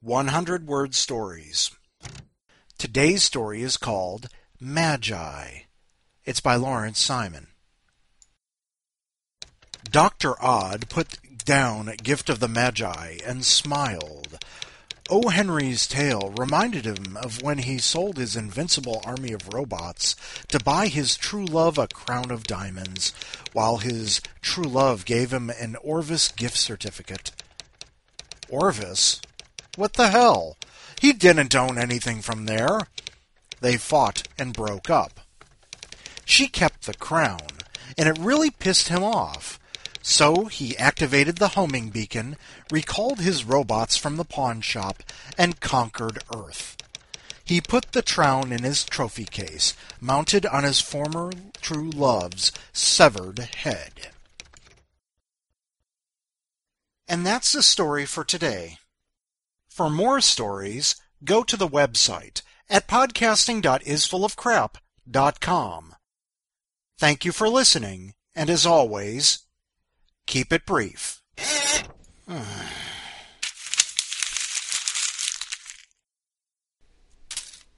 100-word stories. Today's story is called Magi. It's by Lawrence Simon. Dr. Odd put down Gift of the Magi and smiled. O. Henry's tale reminded him of when he sold his invincible army of robots to buy his true love a crown of diamonds, while his true love gave him an Orvis gift certificate. Orvis? What the hell? He didn't own anything from there. They fought and broke up. She kept the crown, and it really pissed him off. So he activated the homing beacon, recalled his robots from the pawn shop, and conquered Earth. He put the crown in his trophy case, mounted on his former true love's severed head. And that's the story for today. For more stories, go to the website at podcasting.isfullofcrap.com. Thank you for listening, and as always, keep it brief.